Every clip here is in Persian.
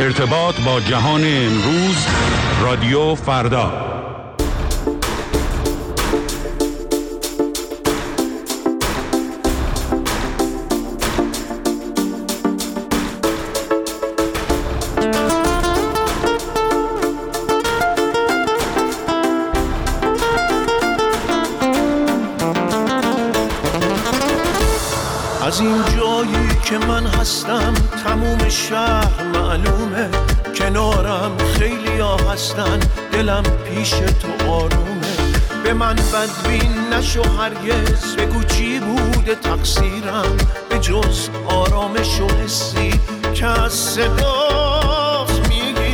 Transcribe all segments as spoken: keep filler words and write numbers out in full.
ارتباط با جهان امروز، رادیو فردا. از این جایی که من هستم تموم شهر معلومه، کنارم خیلی ها هستن، دلم پیش تو آرومه. به من بدبین نشو هرگز، بگو چی بوده تقصیرم، به جز آرامش و حسی که از صدات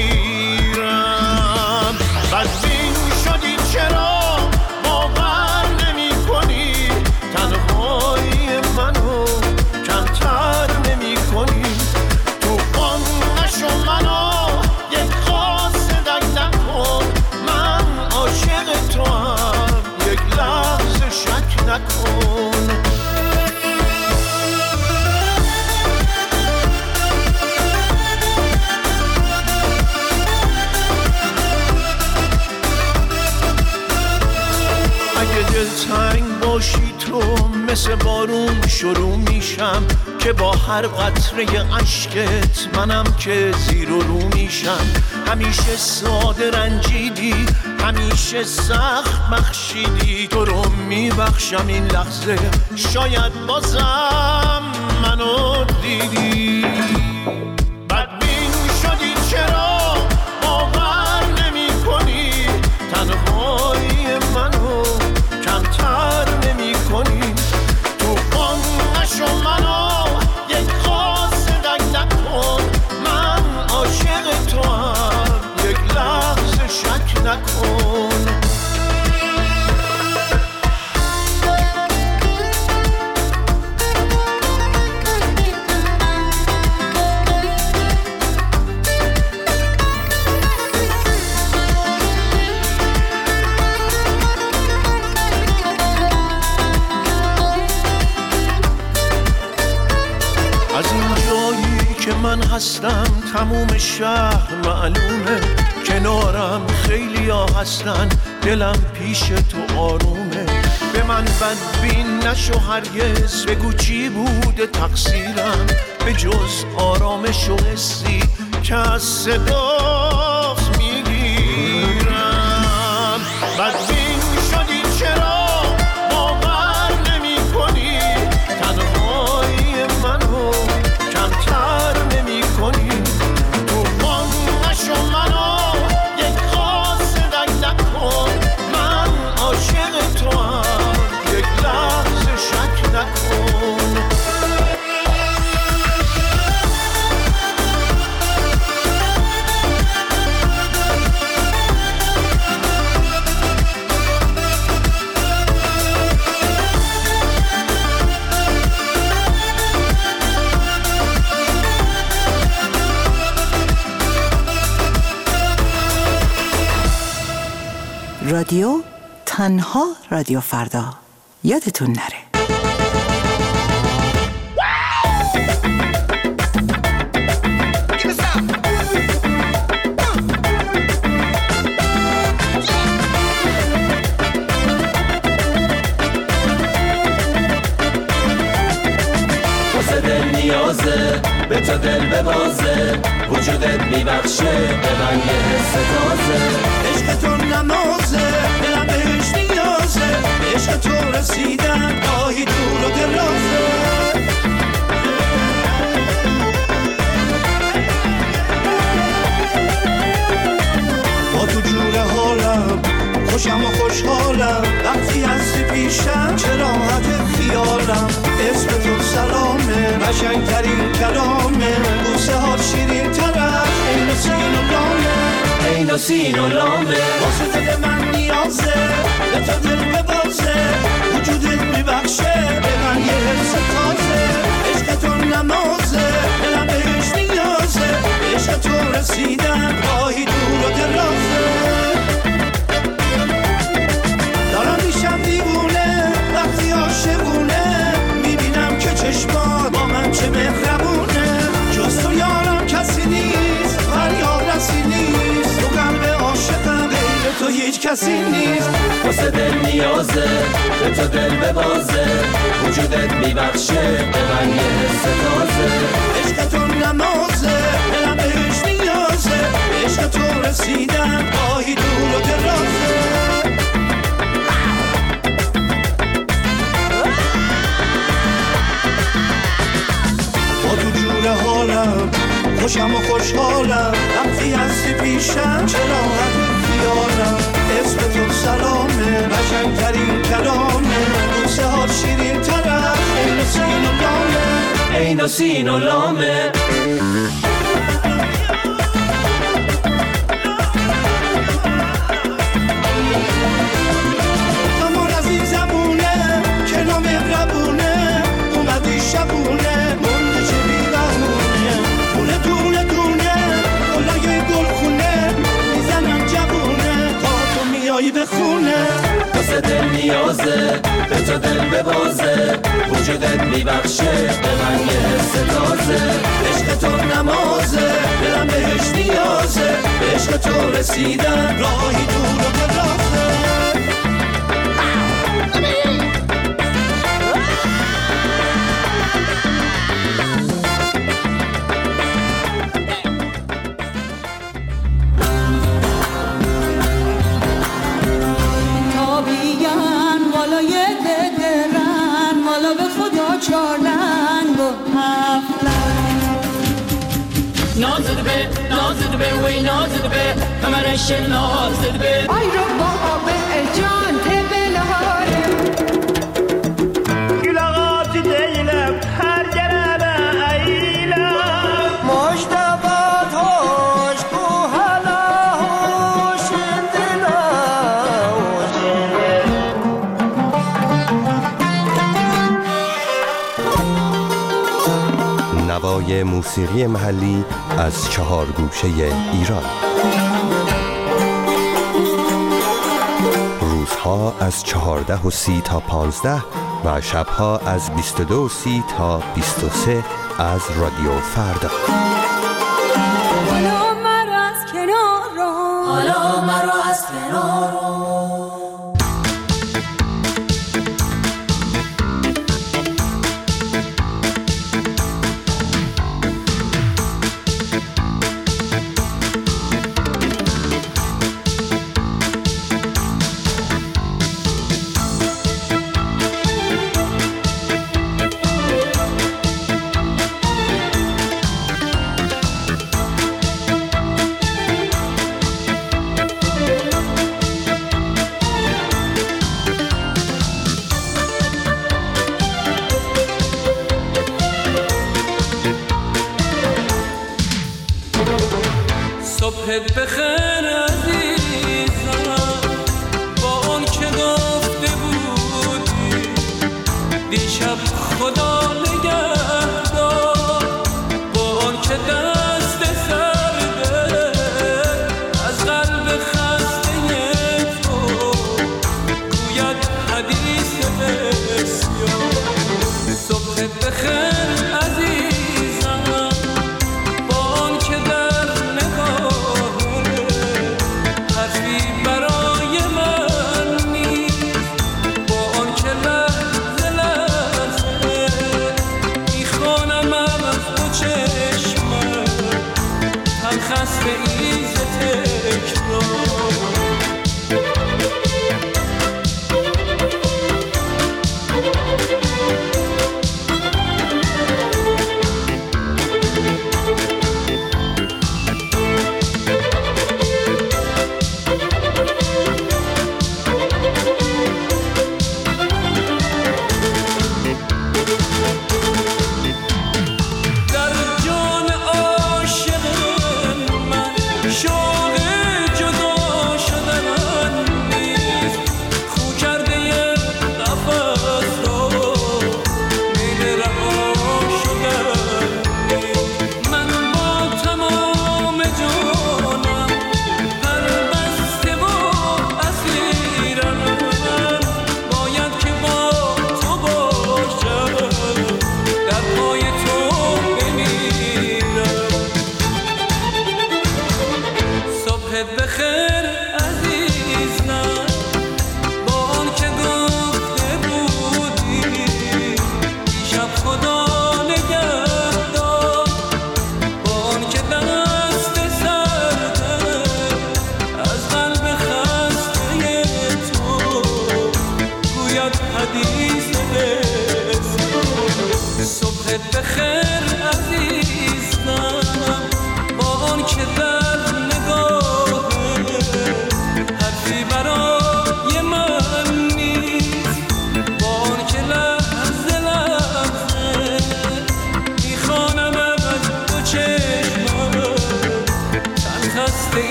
میگیرم. بدبین شدی چرا باور نمی کنی، تنهایی منو کمتر نمی کنی. تو قم نشو منو یک قاصدک نکن، من عاشق تو هم یک لحظه شک نکن. اگه دلتنگ باشی تو مثل بارون شروع میشم، که با هر قطره عشقت منم که زیر و رو میشم. همیشه ساده رنجیدی، همیشه سخت بخشیدی، تو رو میبخشم این لحظه، شاید بازم منو دیدی. بدبین شدی چرا باور نمی کنی، تنهایی منو کمتر نمی کنی. تو قم نشو منو یک قاصدک نکن، من عاشق تو هم یک لحظه شک نکن. از این جایی که من هستم تموم شهر معلومه، کنارم خیلی ها هستن، دلم پیش تو آرومه. به من بدبین نشو هرگز، بگو چی بوده تقصیرم، به جز آرامش و حسی که از صدات میگیرم. بدبین شدی چرا باور نمی کنی، تنهایی منو کمتر نمی کنی. تو قم نشو منو یک قاصدک نکن، من عاشق تو هم یک لحظه شک نکن. رادیو تنها رادیو فردا، یادتون نره. واسه دل نیازه به تو دل ببازه، وجودت میبخشه به من یه حس تازه. عشق تو نمازه، دلم بهش نیازه، به عشق تو رسیدم گاهی دور و درازه. با تو جور حالم خوشم و خوشحالم، وقتی هستی پیشم چه راحت خیالم. اسم تو سلامه، قشنگترین کلامه، بوسه ها شیرین ترش، این و سین و لامه، این و سین و لامه. واسه دل من نیازه به تو دل ببازه، وجودت میبخشه به من یه حس تازه. عشق تو نمازه، دلم بهش نیازه، به عشق تو رسیدم گاهی دور و درازه. دارم میشم دیوونه وقتی عاشقونه، میبینم که چشمات با من چه مهربونه. جز تو یارم کسی نیست، کسی نیست. واسه دل نیازه به تو دل ببازه، وجودت میبخشه به من یه حس تازه. عشق تو نمازه دلم بهش نیازه، عشق تو رسیدم راهی دور و درازه. با تو جور حالم خوشم و خوشحالم، وقتی هستی پیشم چرا همین خیالم. اسم تو سلامه قشنگترین کلامه، بوسه ها شیرین ترم عین و سین و لامه، عین و سین و لامه. همون از این زبونه که نامهربونه، اومدی شبونه منده چه بی‌بهونه، دونه دونه دونه گلای گلخونه میزنن جوونه تا تو میایی به خونه. واسه دل نیازه به تو دل ببازه، وجودت میبخشه به من یه حس تازه. عشق تو نمازه دلم بهش نیازه، به عشق تو رسیدم راهی دور و درازه. نازد به نازد به وی نازد به کمرش نازد به آی رو بابا به جان تبلهاره گلغات دیلم هر گرم ایلم مجتبات هوش کو هلا هوش نوای موسیقی محلی از چهار گوشه ایران. روزها از چهارده و سی تا پانزده و شبها از بیست و دو و سی تا بیست و سه از رادیو فردا. حالا مرا از کنار رو، حالا مرا از کنار رو. صبحت بخیر عزیزم، با اون که گفته بودی دیشب خدا نگهدار، با اون که دست سرده از قلب خسته تو گوید حدیث بسیار. صبحت بخیر عزیزم، با اون که در حرفی برای من نیست، با آن که لحظه لحظه میخوانم از دو چشمم هم خسته ایز تکرار.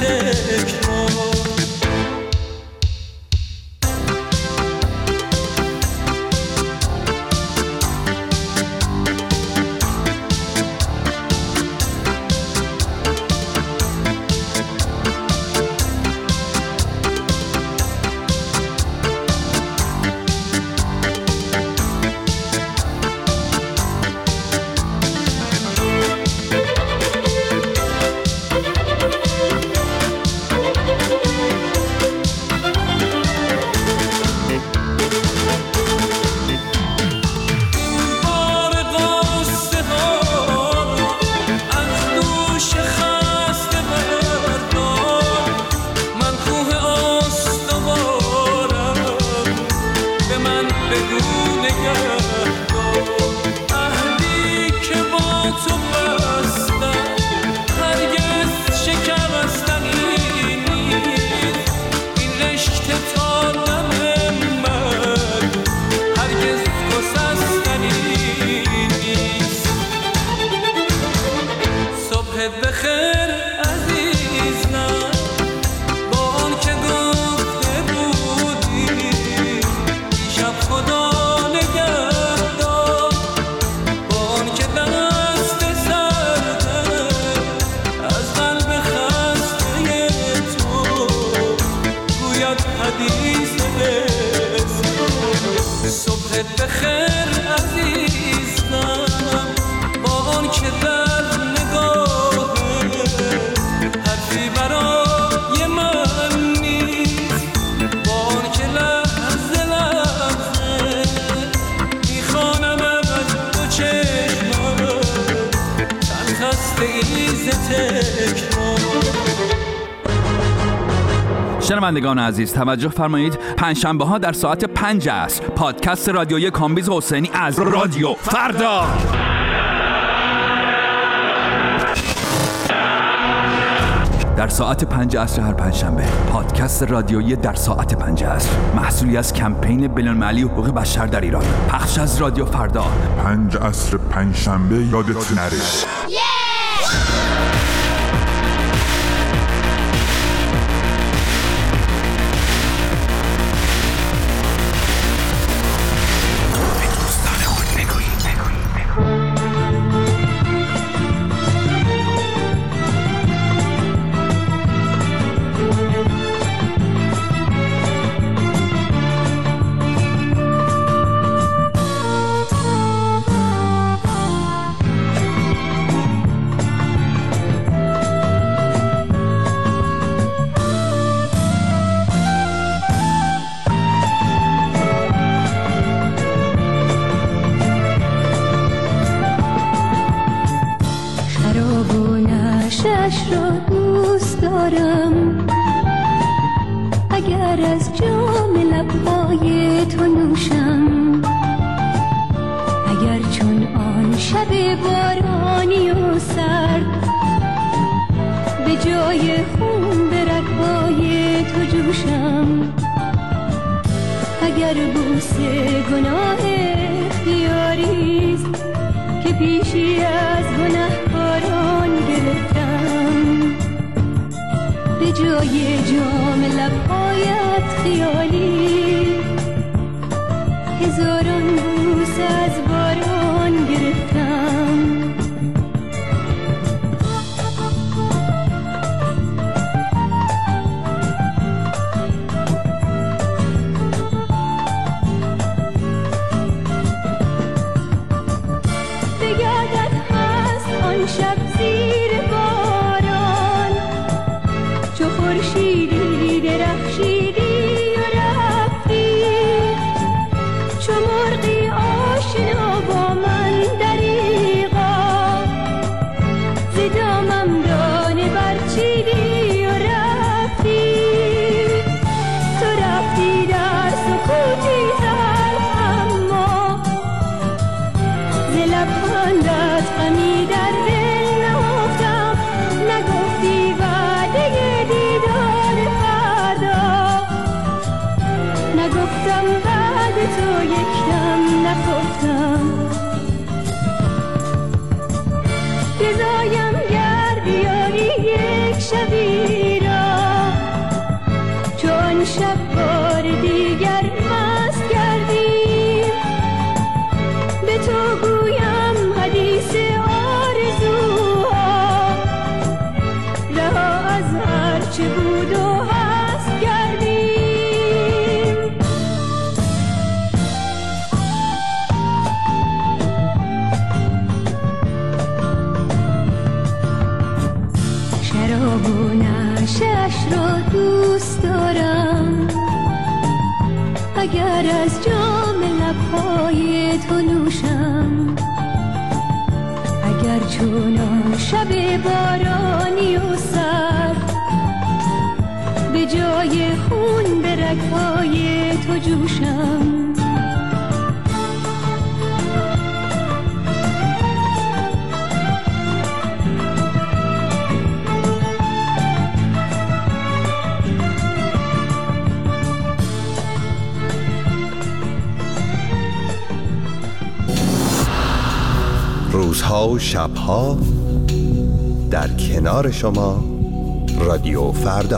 تکرار. شنوندگان عزیز توجه فرمایید، پنجشنبه ها در ساعت پنج عصر پادکست رادیویی کامبیز حسینی از رادیو فردا. در ساعت پنج عصر هر پنجشنبه پادکست رادیویی در ساعت پنج عصر، محصولی از کمپین بین‌المللی حقوق بشر در ایران، پخش از رادیو فردا. پنج عصر پنجشنبه یادت نره. رضایم گردی یاری یک شبی را اگر از جام لبهای تو نوشم، اگر چون شب بارانی و سرد به جای خون به رگ‌های تو جوشم. روزها و شبها در کنار شما رادیو فردا.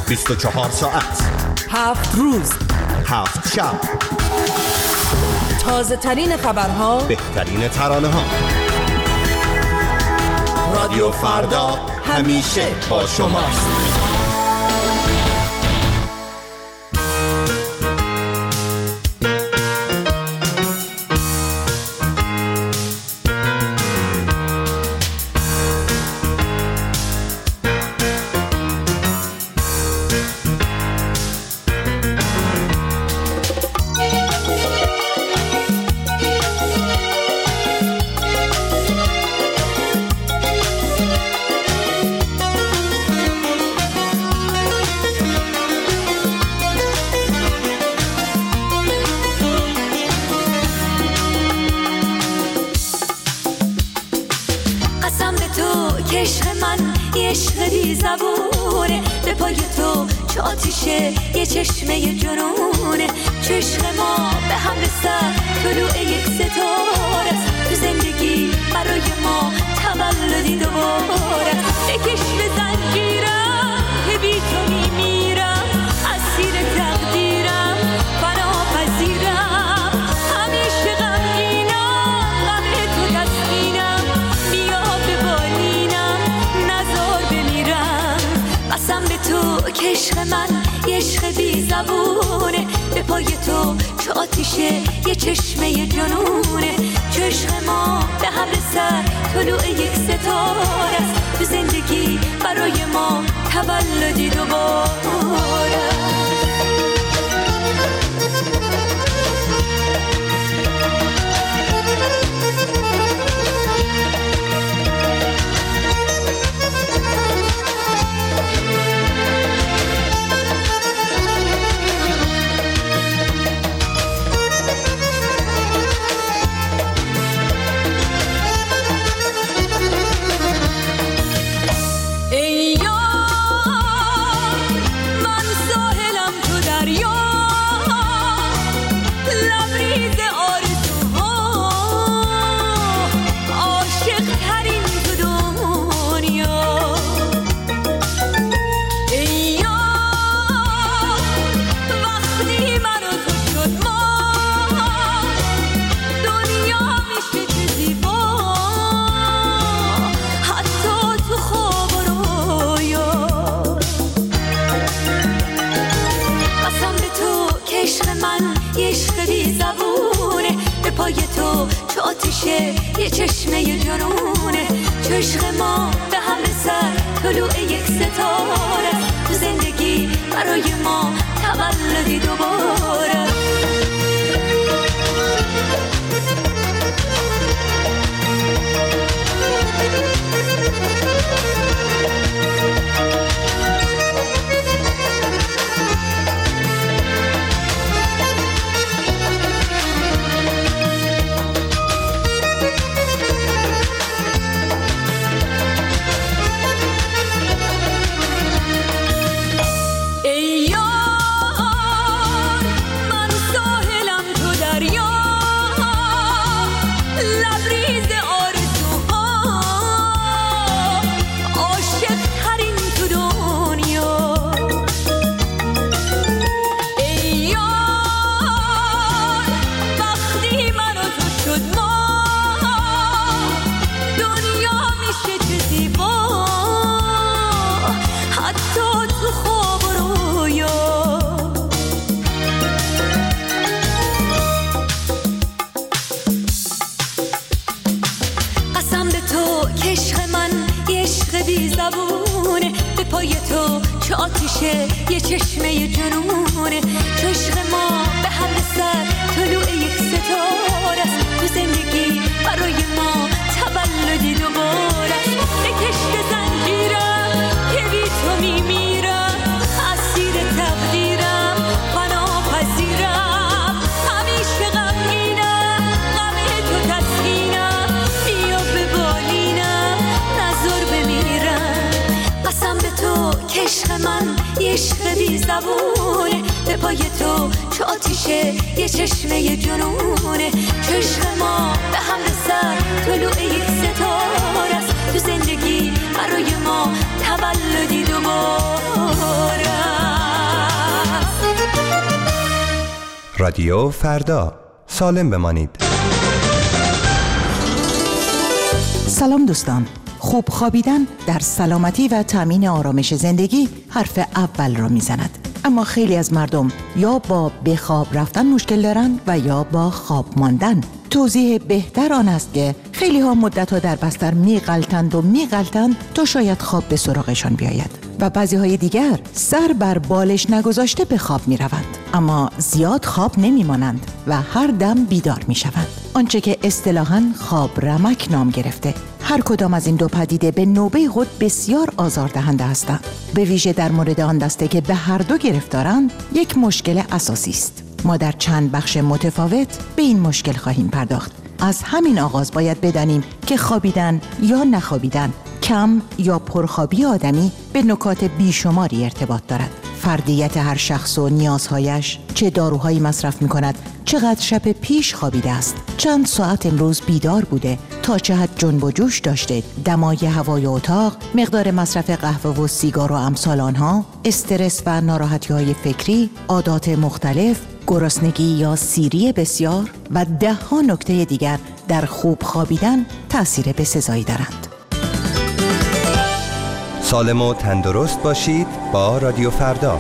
بیست و چهار ساعت، هفت روز، هفت شب، تازه ترین خبرها، بهترین ترانه ها. رادیو فردا همیشه با شماست. یه چشمه جنونه، چشم ما به هم رسد طلوع یک ستاره است. تو زندگی برای ما تولدی دوباره، بکش به زنجیرم که بی تو میمیرم، اسیر تقدیرم بنا پذیرم، همیشه غمگینم، غم تو تسکینم، بیا به بالینم نزار بمیرم. قسم به تو که عشق من یه عشق بی زبونه، به پای تو چه آتیشه یه چشمه جنونه، چه عشق ما به هم رسد طلوع یک ستاره است. تو زندگی برای ما تولدی دوباره. یه چشمه جنونه، چشم ما به هم رسد طلوع یک ستاره است. تو زندگی برای ما تولدی دوباره. یه چشمه جنونه، چشم ما به هم رسد طلوع یک ستاره است. تو زندگی برای ما تولدی دوباره است. بکش به زنجیرم که بی تو میمیرم، اسیر تقدیرم بنا پذیرم، همیشه غمگینم، غم تو تسکینم، بیا به بالینم نزار بمیرم. قسم به تو که عشق من یه عشق بی زبونه، به پای تو چه آتیشه یه چشمه جنونه، چشم ما به هم رسد طلوع یک ستاره است. تو زندگی برای ما تولدی دوباره. رادیو فردا، سالم بمانید. سلام دوستان. خوب خوابیدن در سلامتی و تامین آرامش زندگی حرف اول را میزند. اما خیلی از مردم یا با به خواب رفتن مشکل دارند و یا با خواب ماندن. توضیح بهتر آن است که خیلی ها مدت ها در بستر میغلطند و میغلطند تا شاید خواب به سراغشان بیاید و بعضی های دیگر سر بر بالش نگذاشته به خواب می روند، اما زیاد خواب نمی مانند و هر دم بیدار می شوند، آنچه که اصطلاحاً خواب رمک نام گرفته. هر کدام از این دو پدیده به نوبه خود بسیار آزاردهنده هستند. به ویژه در مورد آن دسته که به هر دو گرفتارند یک مشکل اساسی است. ما در چند بخش متفاوت به این مشکل خواهیم پرداخت. از همین آغاز باید بدانیم که خوابیدن یا نخوابیدن، کم یا پرخوابی آدمی به نکات بیشماری ارتباط دارد. فردیت هر شخص و نیازهایش، چه داروهایی مصرف می‌کند، چقدر شب پیش خوابیده است، چند ساعت امروز بیدار بوده، تا چه حد جنب و جوش داشته، دمای هوای اتاق، مقدار مصرف قهوه و سیگار و امثال آنها، استرس و ناراحتی‌های فکری، عادات مختلف، گرسنگی یا سیری بسیار و ده ها نکته دیگر در خوب خوابیدن تأثیر بسزایی دارند. سالم و تندرست باشید با رادیو فردا.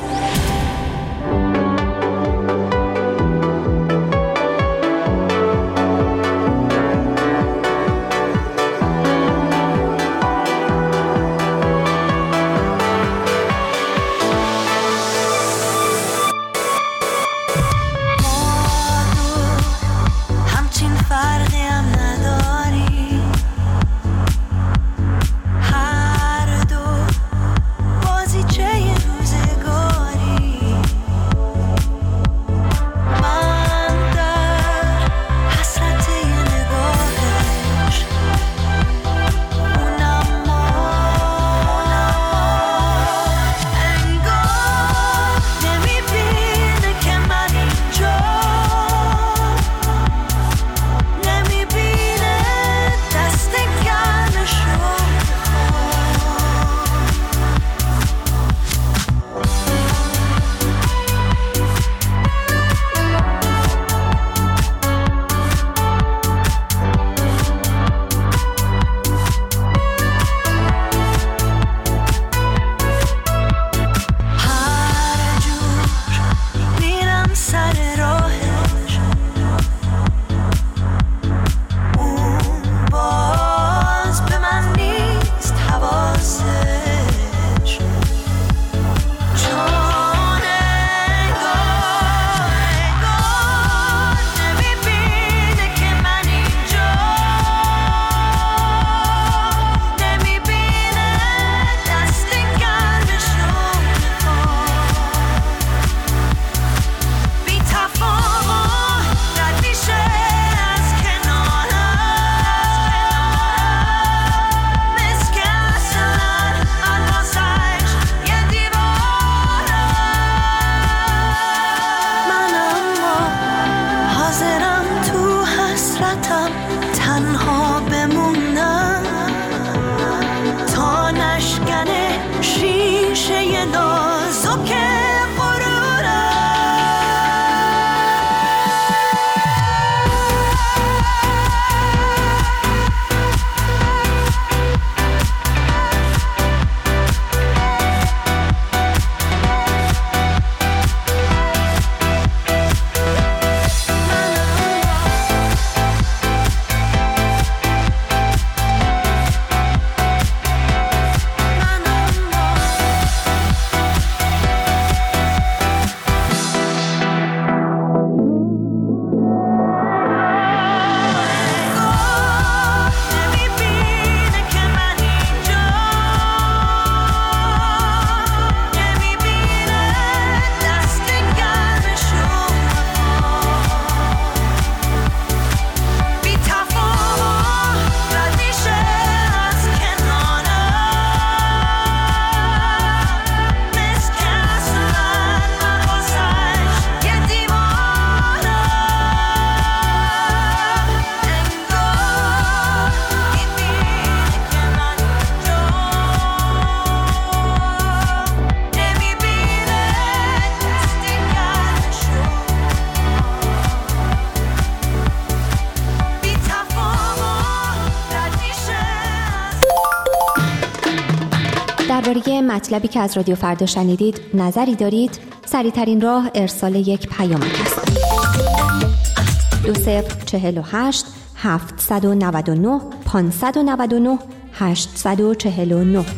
درباره مطلبی که از رادیو فردا شنیدید نظری دارید؟ سریع‌ترین راه ارسال یک پیامک است. دو صفر چهل و هشت هفتصد و نود و نه پانصد و نود و نه هشتصد و چهل و نه.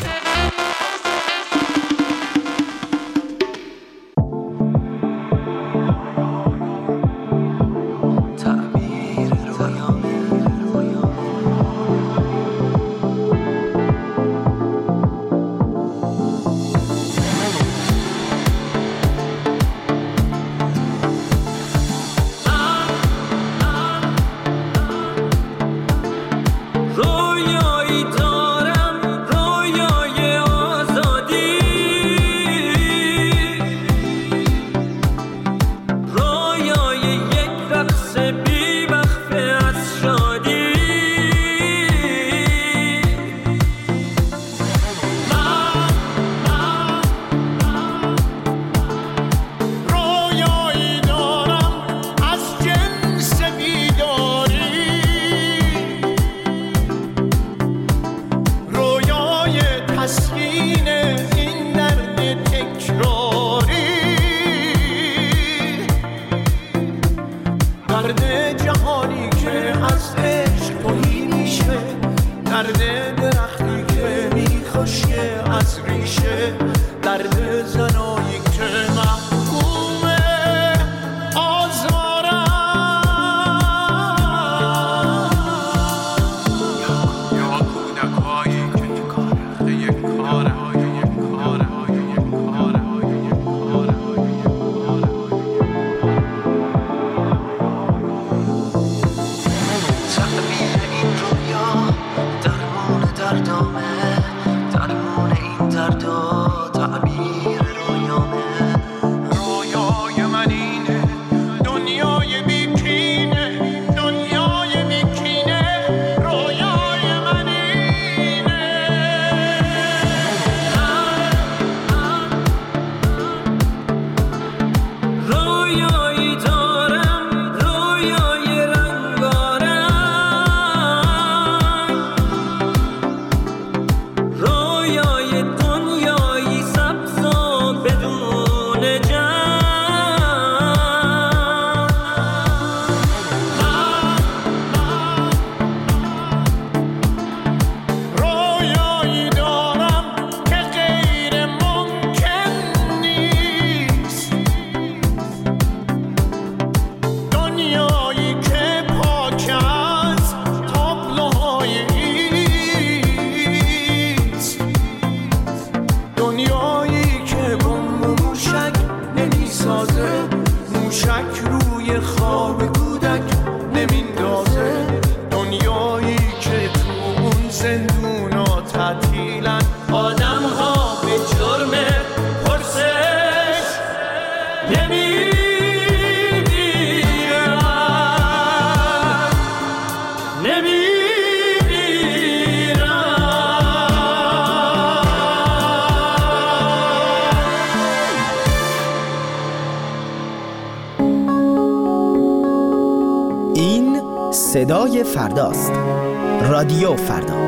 صدای فرداست. رادیو فردا.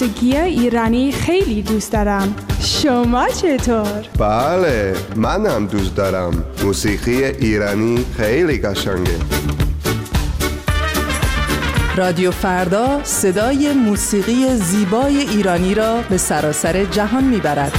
موسیقی ایرانی خیلی دوست دارم. شما چطور؟ بله، منم دوست دارم. موسیقی ایرانی خیلی قشنگه. رادیو فردا صدای موسیقی زیبای ایرانی را به سراسر جهان میبرد.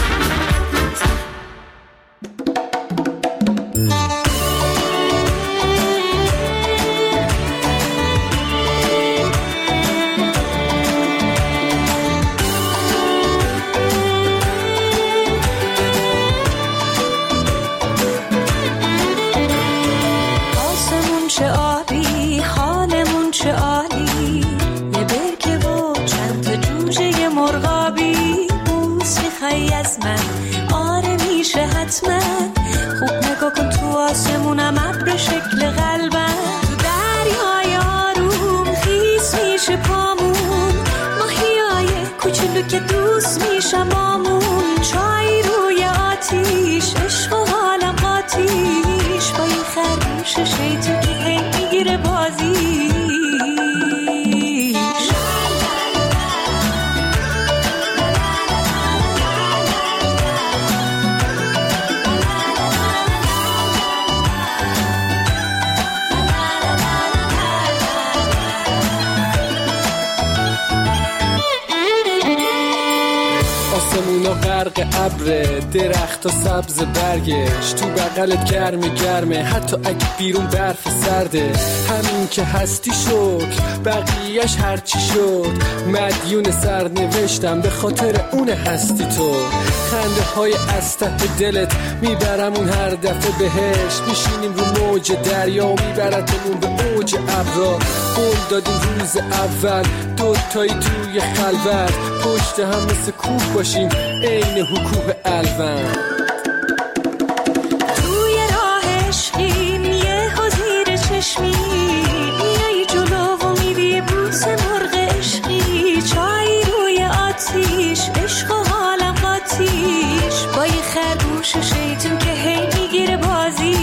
خوب نگاه کن تو آسمونم ابر شکل قلبم، تو دریای آروم خیس میشه پامون، ماهیای کوچولو که دوست میشم آمون، چای روی آتیش عشق و حالم قاتیش، با این خرگوش شیطون که هی میگیره بازیش. آسمونا غرق ابره، درخت و سبز برگش، تو بغلت گرم گرمه حتی اگه بیرون برف سرده. همین که هستی شکر، بقیهش هرچی شد، مدیون سر نوشتم به خاطر اون هستی تو. خنده های از ته دلت میبرمون هر دفعه بهش، میشینیم رو موج دریا و میبرتمون به اوج ابرا. قول دادیم روز اول دوتایی توی خلوت، پشت هم مثل کوه باشیم عین حکوه الون. توی راه عشقیم یه حضیر چشمی، میای جلو و میری بوس مرغ عشقی، چای روی آتیش عشق و حالم قاتیش، با یه خرگوش شیطون که هی میگیره بازی.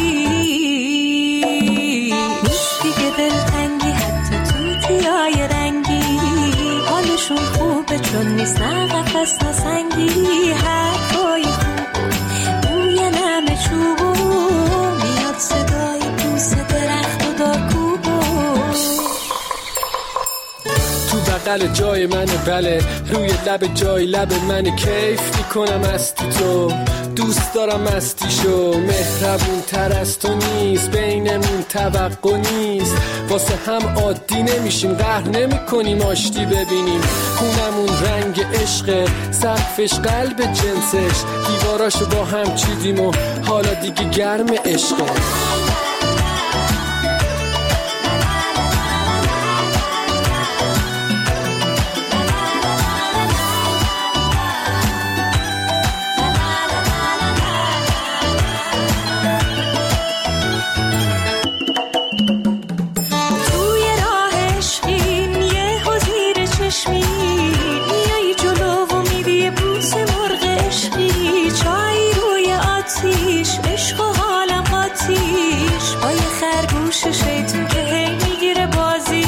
نیست دیگه دلتنگی حتی تو تیای رنگی، حالشون خوبه چون نیست نه قفص نه سنگی، حرفای خوب بوی نم چوبو، میاد صدای بوس درخت و دارکوبو. تو بغل جای منه بله، روی لب جای لب منه، کیف میکنم استی تو، دوست دارم استیشو. مهربون تر از تو نیست، بینمون توقع نیست، واسه هم عادی نمیشیم، قهر نمی کنیم آشتی ببینیم. خونمون رنگ عشقه، سقفش قلب جنسش، دیواراشو با هم چیدیم و حالا دیگه گرم عشقه. شیطون که هی میگیره بازی.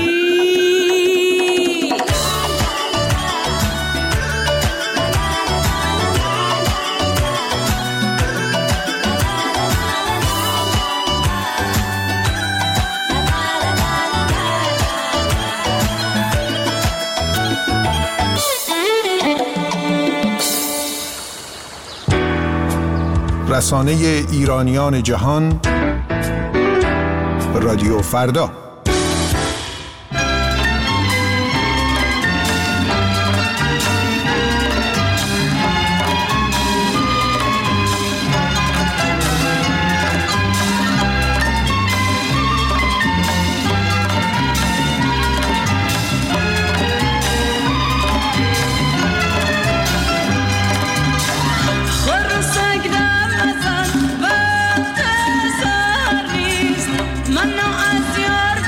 رسانه ایرانیان جهان، رادیو فردا. من از یار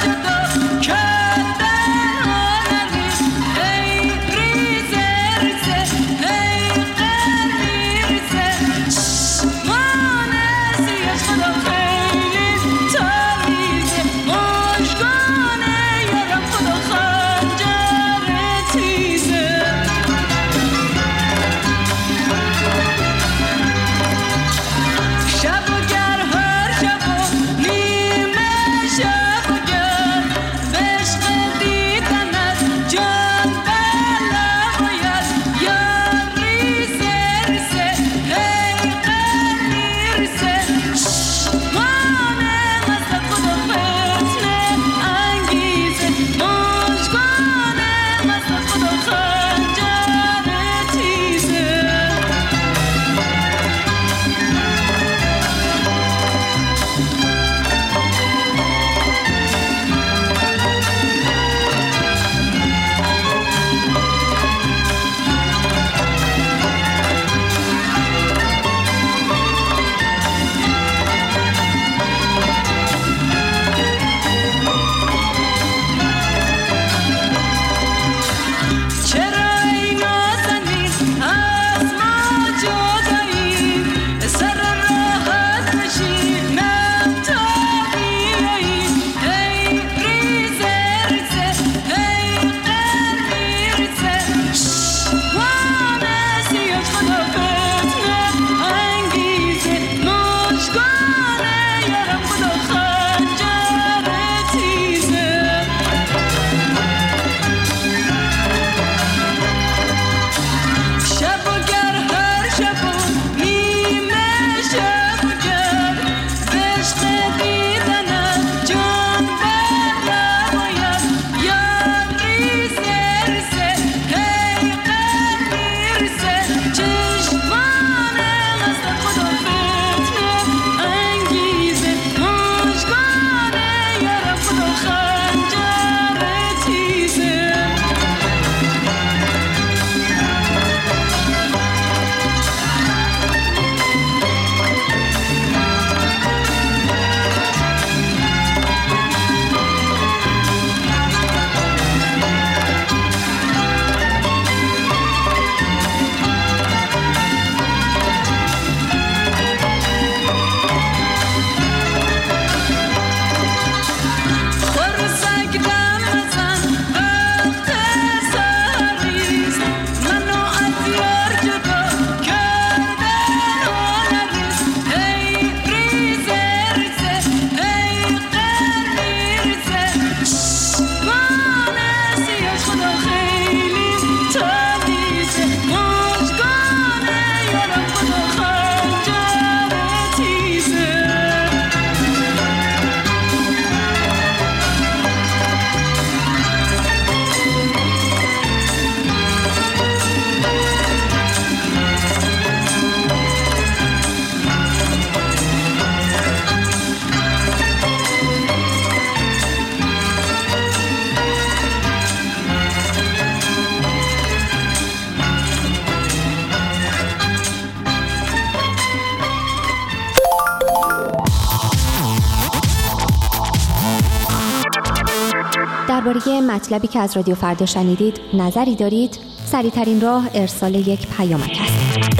درباره مطلبی که از رادیو فردا شنیدید نظری دارید؟ سریع‌ترین راه ارسال یک پیامک است.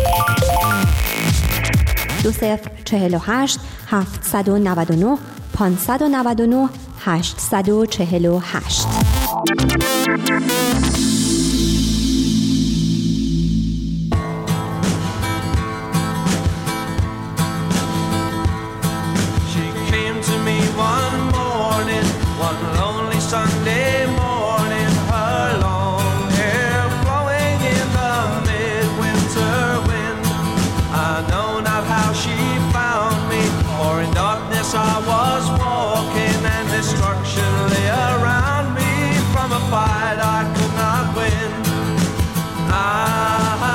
دو صفر چهل و هشت هفتصد و نود و نه پانصد و نود و نه هشتصد و چهل و هشت. Sunday morning, her long hair flowing in the midwinter wind. I know not how she found me, for in darkness I was walking, and destruction lay around me from a fight I could not win. I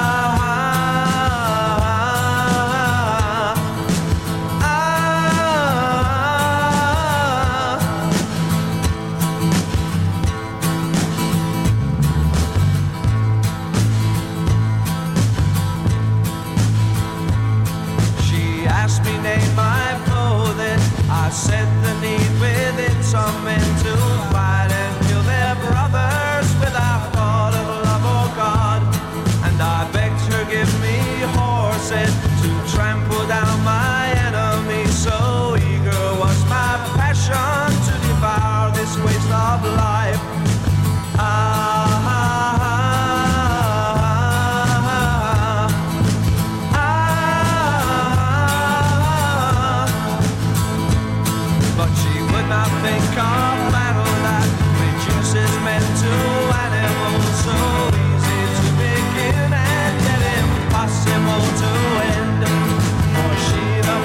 I said the need within some men to fight and kill their brothers without thought of love or God. And I begged her give me horses to trample down my enemies. So eager was my passion to devour this waste of life. Ah, think of battle that reduces men to animals, so easy to begin and yet impossible to end. For she, the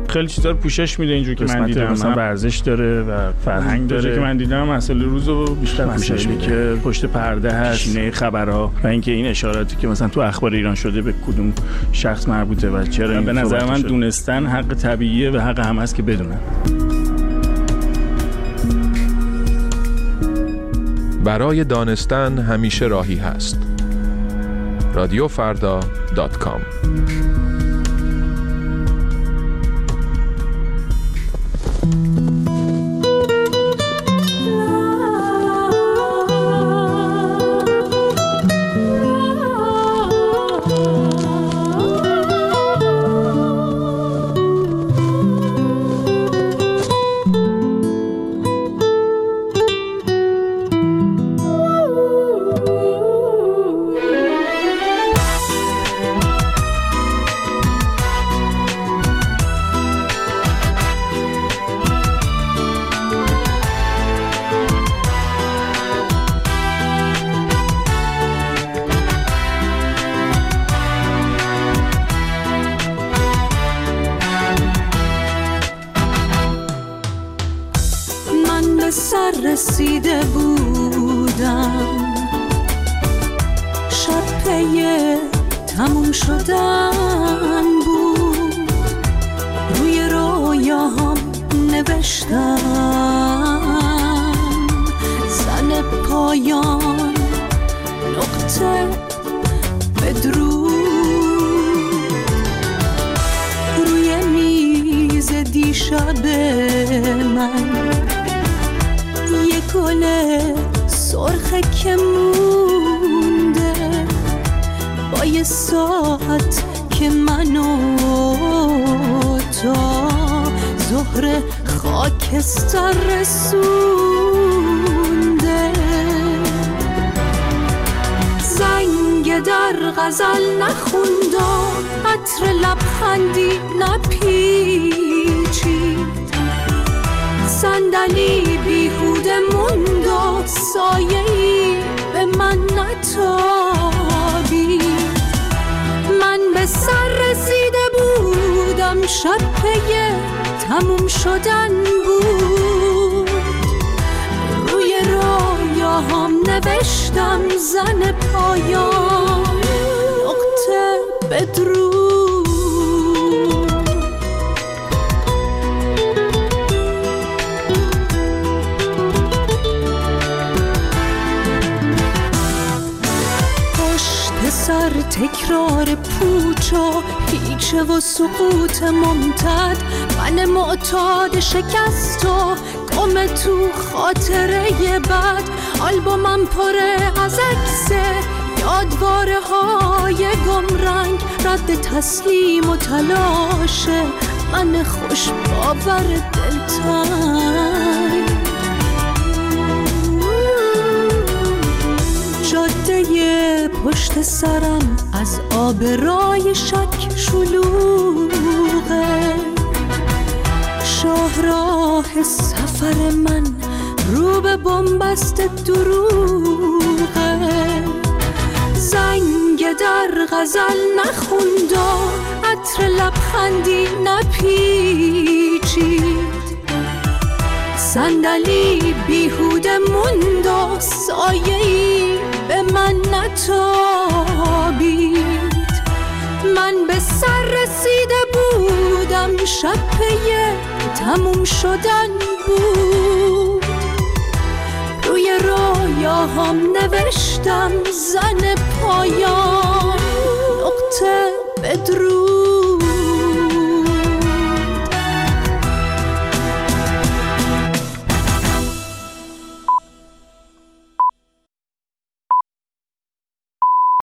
خیلی چیزا رو پوشش میده اینجوری که من دیدم، مثلا ورزش داره و فرهنگ داره که من دیدم مسئله روزو بیشتر پوشش میده که پشت پرده هست، نه خبرها و اینکه این اشاراتی که مثلا تو اخبار ایران شده به کدوم شخص مربوطه و چرا این به نظر من دونستن حق طبیعیه و حق هم هست که بدونن. برای دانستن همیشه راهی هست. رادیو فردا دات کام. رسیده بودم، شب پی تموم شدن بود، روی رویاهام نوشتم زن پایان نقطه بدرود، روی میز دیشب من گل سرخه که مونده با یه ساعت که منو تا ظهر خاکستر رسونده، زنگ در غزل نخوندم، عطر لبخندی نپیچید، صندلی بیهوده موند و سایه‌ای به من نتابید، من به سر رسیده بودم، شب پی تموم شدن بود، روی رویاهام نوشتم زن پایان نقطه بدرود. سر تکرار پوچا هیچه و سقوط ممتد، من معتاد شکست و گم تو خاطره بد، آلبومم پره از عکس یادواره های گمرنگ، رد تسلیم و تلاشه من خوش باور دلتنگ، جاده پشت سرم از آبرای شک شلوغه، شاهراه سفر من رو به بنبست دروغه، زنگ در غزل نخوندم، عطر لبخندی نپیچید، صندلی بیهوده موند و سایه‌ای به من نتابید، من به سر رسیده بودم، شب پی تموم شدن بود، روی رویاهام نوشتم زن پایان نقطه بدرود.